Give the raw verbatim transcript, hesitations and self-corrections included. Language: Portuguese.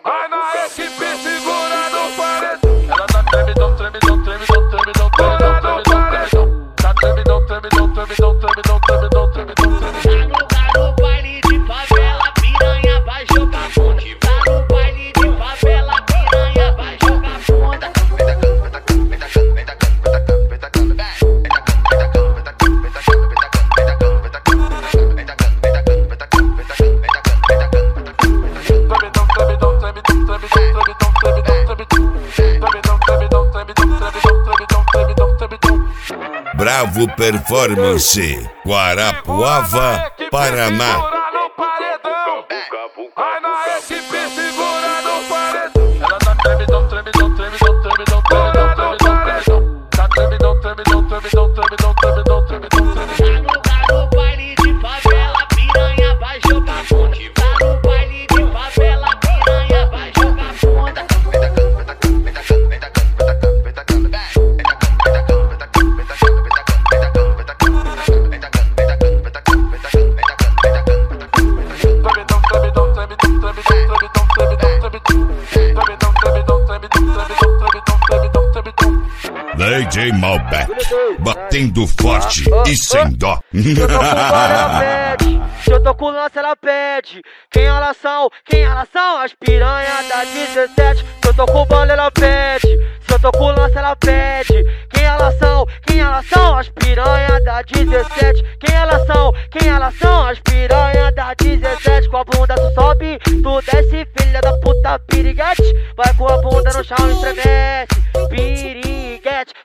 Vai na equipe, segura no paredão. Ela tá tremidão, tremidão, tremidão, tremidão, tremidão, tremidão, tremidão. Tá tremidão, tremidão, tremidão, tremidão, tremidão, tremidão, tremidão. Tá no baile de favela, piranha vai jogar fonte. Tá no baile de favela, piranha vai jogar fonte. Bravo Performance, Guarapuava, Paraná. Vai na equipe, segura no paredão. Ela tá tremidão, tremidão, tremidão, tremidão, tremidão, tremidão, tremidão. Tá tremidão, tremidão, tremidão, tremidão, tremidão, tremidão, tremidão. Tá no baile de favela, piranha vai jogar fonte. Tá no baile de favela, piranha vai jogar fonte. D J Malbec, batendo forte e sem dó. Se eu tô com bala, ela pede. Se eu tô com lança, ela pede. Quem elas são? Quem elas são? As piranhas da dezessete. Se eu tô com bala, ela pede. Se eu tô com lança, ela pede. Quem elas são? Quem elas são? As piranhas da dezessete. Quem elas são? Quem elas são? As piranhas da dezessete. Com a bunda tu sobe, tu desce, filha da puta piriguete. Vai com a bunda no chão e estremece. Piriguete.